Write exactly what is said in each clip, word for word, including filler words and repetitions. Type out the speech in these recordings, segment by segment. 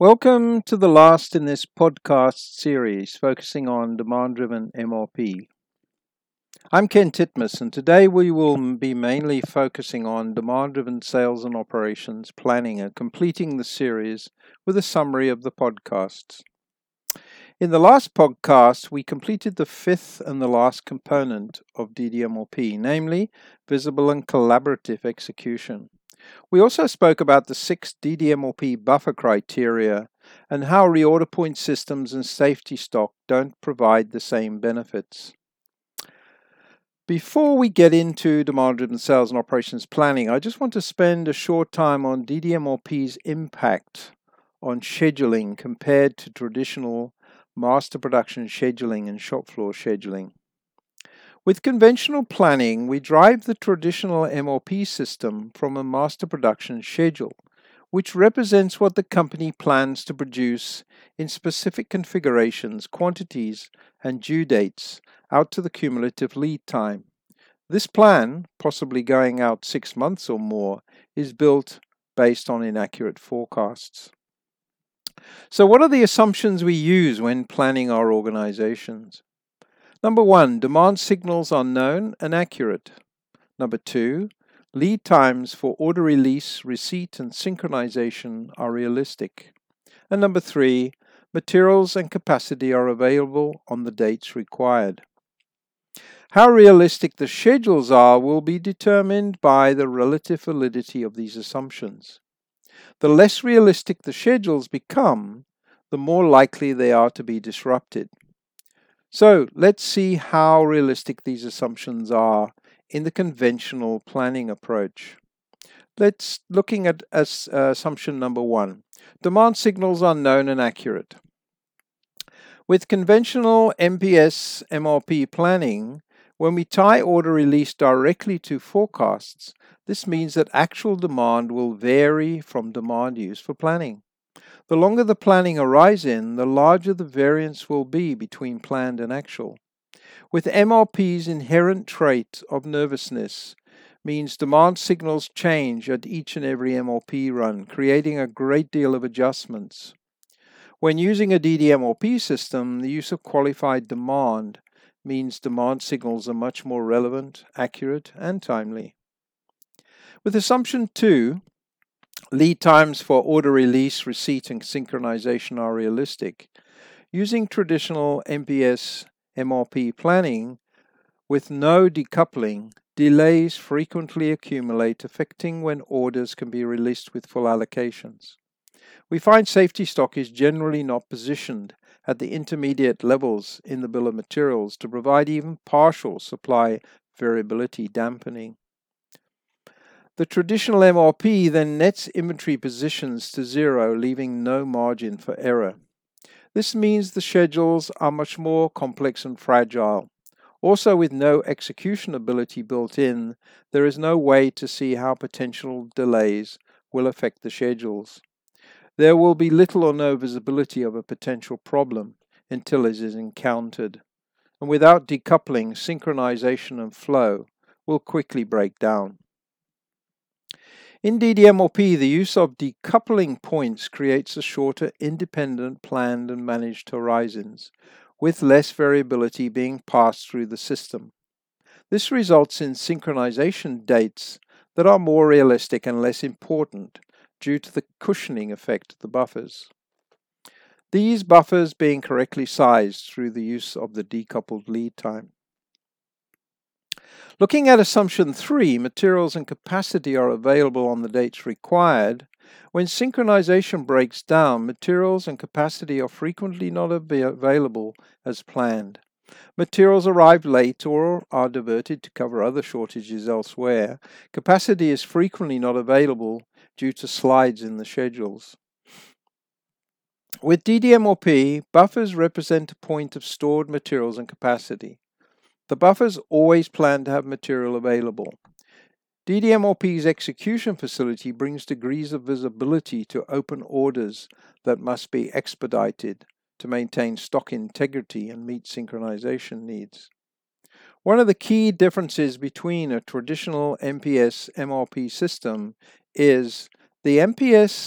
Welcome to the last in this podcast series focusing on demand-driven M R P. I'm Ken Titmus, and today we will be mainly focusing on demand-driven sales and operations planning and completing the series with a summary of the podcasts. In the last podcast, we completed the fifth and the last component of D D M R P, namely visible and collaborative execution. We also spoke about the six D D M R P buffer criteria and how reorder point systems and safety stock don't provide the same benefits. Before we get into demand-driven sales and operations planning, I just want to spend a short time on D D M R P's impact on scheduling compared to traditional master production scheduling and shop floor scheduling. With conventional planning, we drive the traditional M R P system from a master production schedule, which represents what the company plans to produce in specific configurations, quantities, and due dates out to the cumulative lead time. This plan, possibly going out six months or more, is built based on inaccurate forecasts. So what are the assumptions we use when planning our organizations? Number one, demand signals are known and accurate. Number two, lead times for order release, receipt, and synchronization are realistic. And number three, materials and capacity are available on the dates required. How realistic the schedules are will be determined by the relative validity of these assumptions. The less realistic the schedules become, the more likely they are to be disrupted. So let's see how realistic these assumptions are in the conventional planning approach. Let's looking at as, uh, assumption number one. Demand signals are known and accurate. With conventional M P S M R P planning, when we tie order release directly to forecasts, this means that actual demand will vary from demand used for planning. The longer the planning horizon, the larger the variance will be between planned and actual. With M R P's inherent trait of nervousness, means demand signals change at each and every M R P run, creating a great deal of adjustments. When using a D D M R P system, the use of qualified demand means demand signals are much more relevant, accurate, and timely. With assumption two, lead times for order release, receipt, and synchronization are realistic. Using traditional M P S M R P planning with no decoupling, delays frequently accumulate, affecting when orders can be released with full allocations. We find safety stock is generally not positioned at the intermediate levels in the bill of materials to provide even partial supply variability dampening. The traditional M R P then nets inventory positions to zero, leaving no margin for error. This means the schedules are much more complex and fragile. Also, with no execution ability built in, there is no way to see how potential delays will affect the schedules. There will be little or no visibility of a potential problem until it is encountered. And without decoupling, synchronization and flow will quickly break down. In D D M R P, the use of decoupling points creates a shorter, independent, planned and managed horizons, with less variability being passed through the system. This results in synchronization dates that are more realistic and less important due to the cushioning effect of the buffers. These buffers being correctly sized through the use of the decoupled lead time. Looking at assumption three, materials and capacity are available on the dates required. When synchronization breaks down, materials and capacity are frequently not available as planned. Materials arrive late or are diverted to cover other shortages elsewhere. Capacity is frequently not available due to slides in the schedules. With D D M R P, buffers represent a point of stored materials and capacity. The buffers always plan to have material available. D D M R P's execution facility brings degrees of visibility to open orders that must be expedited to maintain stock integrity and meet synchronization needs. One of the key differences between a traditional M P S M R P system is the M P S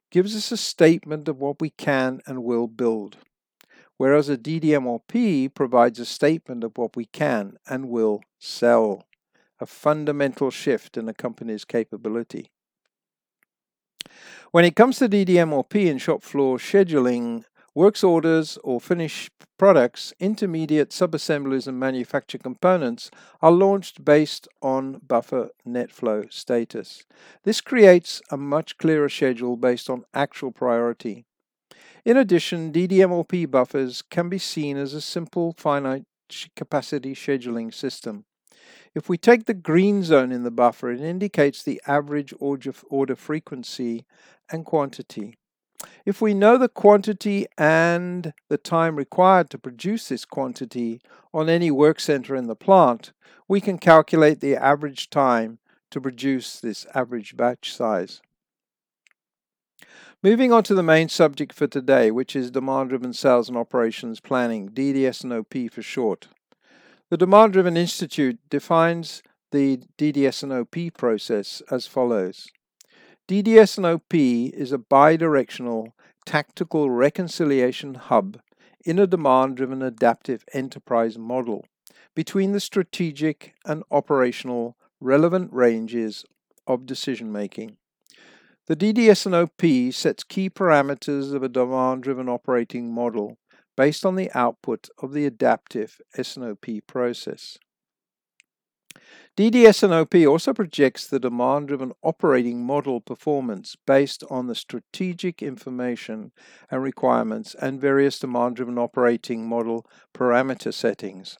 gives us a statement of what we can and will build, whereas a D D M or P provides a statement of what we can and will sell, a fundamental shift in a company's capability. When it comes to D D M or P in shop floor scheduling, works orders or finished products, intermediate subassemblies and manufactured components are launched based on buffer net flow status. This creates a much clearer schedule based on actual priority. In addition, D D M or P buffers can be seen as a simple finite capacity scheduling system. If we take the green zone in the buffer, it indicates the average order frequency and quantity. If we know the quantity and the time required to produce this quantity on any work center in the plant, we can calculate the average time to produce this average batch size. Moving on to the main subject for today, which is Demand-Driven Sales and Operations Planning, D D S and O P for short. The Demand-Driven Institute defines the D D S and O P process as follows. D D S and O P is a bidirectional tactical reconciliation hub in a demand-driven adaptive enterprise model between the strategic and operational relevant ranges of decision-making. The D D S and O P sets key parameters of a demand-driven operating model based on the output of the adaptive S and O P process. D D S and O P also projects the demand-driven operating model performance based on the strategic information and requirements and various demand-driven operating model parameter settings.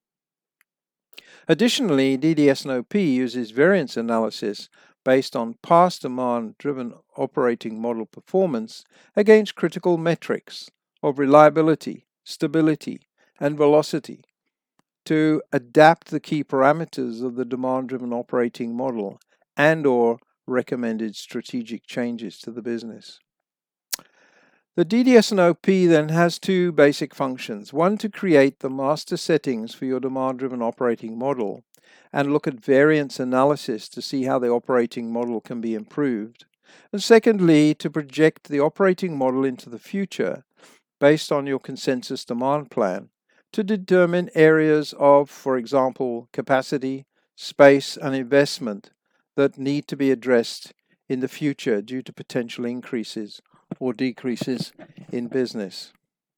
Additionally, D D S and O P uses variance analysis based on past demand-driven operating model performance against critical metrics of reliability, stability, and velocity to adapt the key parameters of the demand-driven operating model and or recommended strategic changes to the business. The D D S and O P then has two basic functions. One, to create the master settings for your demand-driven operating model and look at variance analysis to see how the operating model can be improved. And secondly, to project the operating model into the future based on your consensus demand plan to determine areas of, for example, capacity, space, and investment that need to be addressed in the future due to potential increases or decreases in business.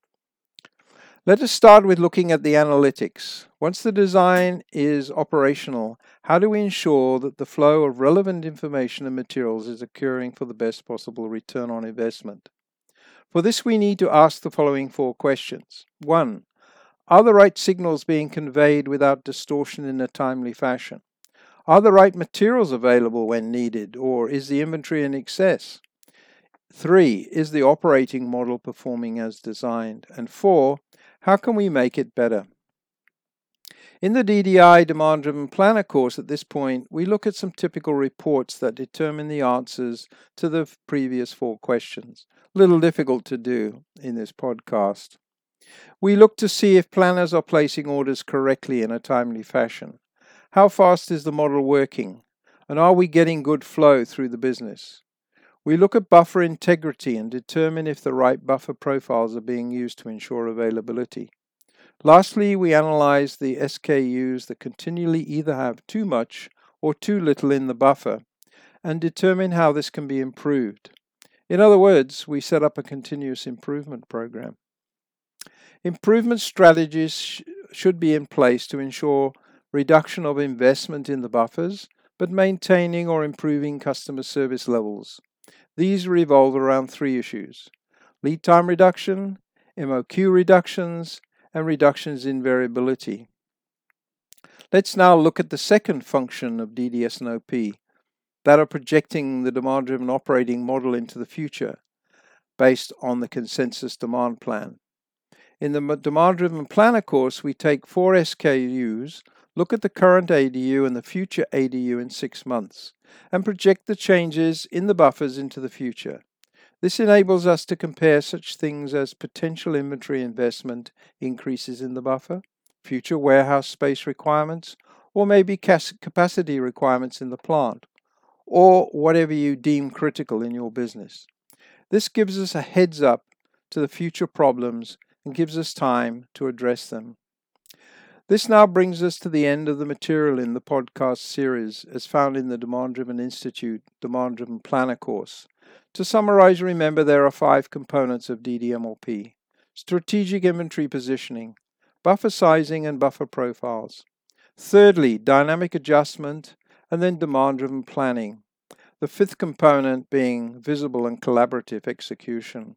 Let us start with looking at the analytics. Once the design is operational, how do we ensure that the flow of relevant information and materials is occurring for the best possible return on investment? For this, we need to ask the following four questions. One, are the right signals being conveyed without distortion in a timely fashion? Are the right materials available when needed, or is the inventory in excess? Three, is the operating model performing as designed? And four, how can we make it better? In the D D I Demand-Driven Planner course at this point, we look at some typical reports that determine the answers to the previous four questions. A little difficult to do in this podcast. We look to see if planners are placing orders correctly in a timely fashion. How fast is the model working? And are we getting good flow through the business? We look at buffer integrity and determine if the right buffer profiles are being used to ensure availability. Lastly, we analyze the S K Us that continually either have too much or too little in the buffer and determine how this can be improved. In other words, we set up a continuous improvement program. Improvement strategies sh- should be in place to ensure reduction of investment in the buffers, but maintaining or improving customer service levels. These revolve around three issues: lead time reduction, M O Q reductions, and reductions in variability. Let's now look at the second function of D D S and O P, that of projecting the demand-driven operating model into the future based on the consensus demand plan. In the Demand-Driven Planner course, we take four S K Us, look at the current A D U and the future A D U in six months, and project the changes in the buffers into the future. This enables us to compare such things as potential inventory investment increases in the buffer, future warehouse space requirements, or maybe capacity requirements in the plant, or whatever you deem critical in your business. This gives us a heads up to the future problems and gives us time to address them. This now brings us to the end of the material in the podcast series as found in the Demand Driven Institute Demand Driven Planner course. To summarize, remember there are five components of D D M O P: strategic inventory positioning, buffer sizing and buffer profiles. Thirdly, dynamic adjustment, and then demand-driven planning. The fifth component being visible and collaborative execution.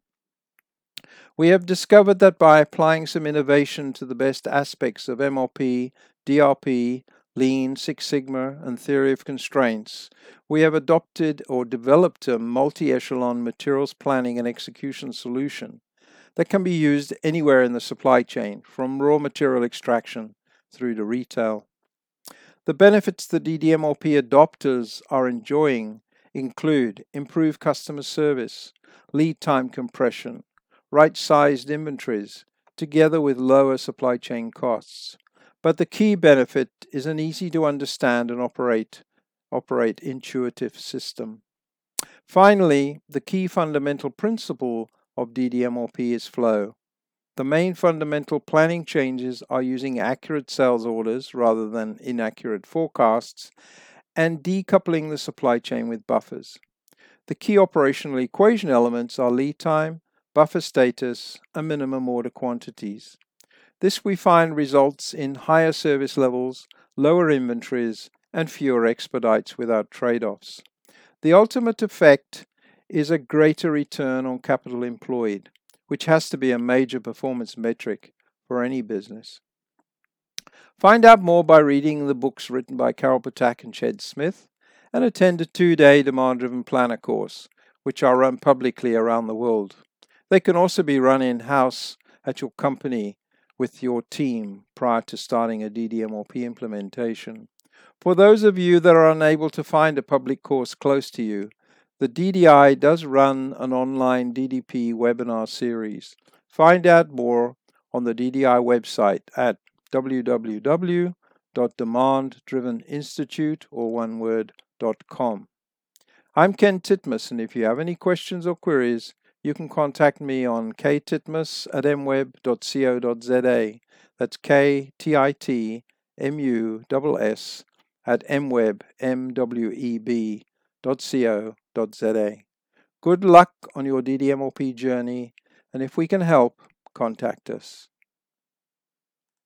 We have discovered that by applying some innovation to the best aspects of M O P, D R P, Lean, Six Sigma, and Theory of Constraints, we have adopted or developed a multi-echelon materials planning and execution solution that can be used anywhere in the supply chain, from raw material extraction through to retail. The benefits the D D M O P adopters are enjoying include improved customer service, lead time compression, right-sized inventories, together with lower supply chain costs. But the key benefit is an easy-to-understand and operate, operate intuitive system. Finally, the key fundamental principle of D D M O P is flow. The main fundamental planning changes are using accurate sales orders rather than inaccurate forecasts and decoupling the supply chain with buffers. The key operational equation elements are lead time, buffer status, and minimum order quantities. This we find results in higher service levels, lower inventories, and fewer expedites without trade-offs. The ultimate effect is a greater return on capital employed, which has to be a major performance metric for any business. Find out more by reading the books written by Carol Patak and Ched Smith, and attend a two-day demand-driven planner course, which are run publicly around the world. They can also be run in-house at your company with your team prior to starting a D D M O P implementation. For those of you that are unable to find a public course close to you, the D D I does run an online D D P webinar series. Find out more on the D D I website at w w w dot demand driven institute or one word dot com. I'm Ken Titmus, and if you have any questions or queries, you can contact me on k titmus at m web dot co dot z a. That's K T I T M U S S at mweb, M W E B dot co dot z a. Good luck on your D D M O P journey, and if we can help, contact us.